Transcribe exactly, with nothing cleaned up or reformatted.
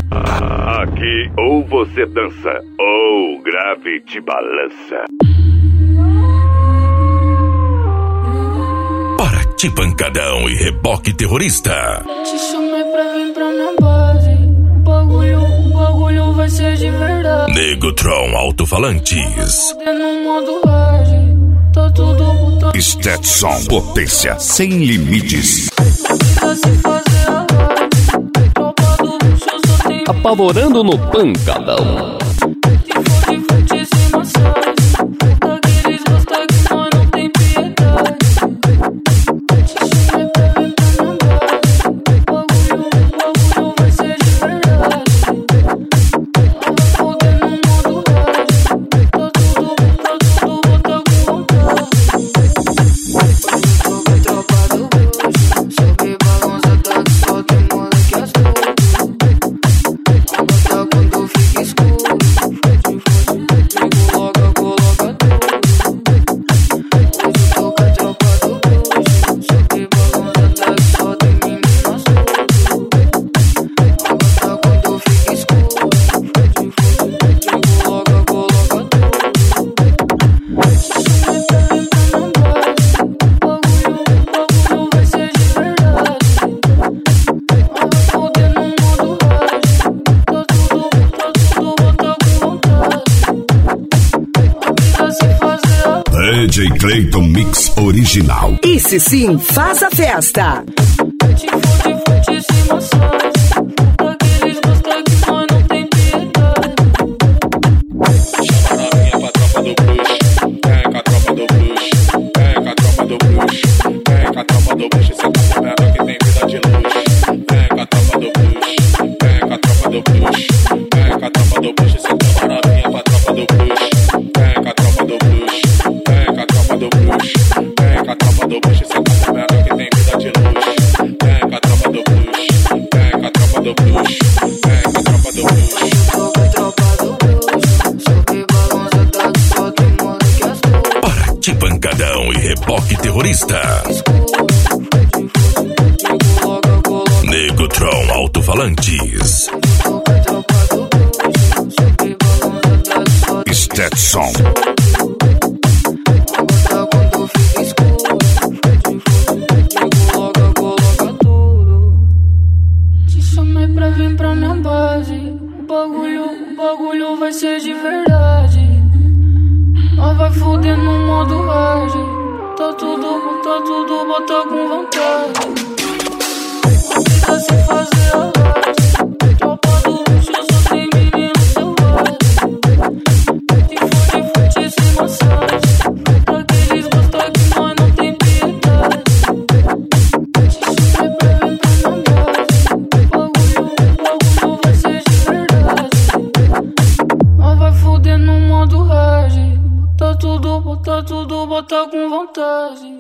Aqui ou você dança ou o grave te balança. Para ti pancadão e reboque terrorista. Te chamei pra vir pra minha base. O bagulho, o bagulho vai ser de verdade. Negotron Alto-Falantes. No modo hard, tá tudo botado. Stetson, potência sem limites. Apavorando no pancadão. D J Clayton Mix original. Esse sim faz a festa. Pancadão e reboque terrorista. Negotron Alto-Falantes. Stetson. Te chamei pra vir pra minha base. O bagulho, o bagulho vai ser de verdade. Nós vai fuder no modo hard. Tá tudo, tá tudo, bota com vontade. Não precisa se fazer a arte. Tropa do luxo, só tem menino selvagem. De fute, fute, se massagem. Daqueles gostam que nós não tem piedade. Te chamei pra vir pra minha base. O bagulho, o bagulho vai ser de verdade. Nós vai fuder no modo hard. Tá tudo, bota tudo, bota com vontade.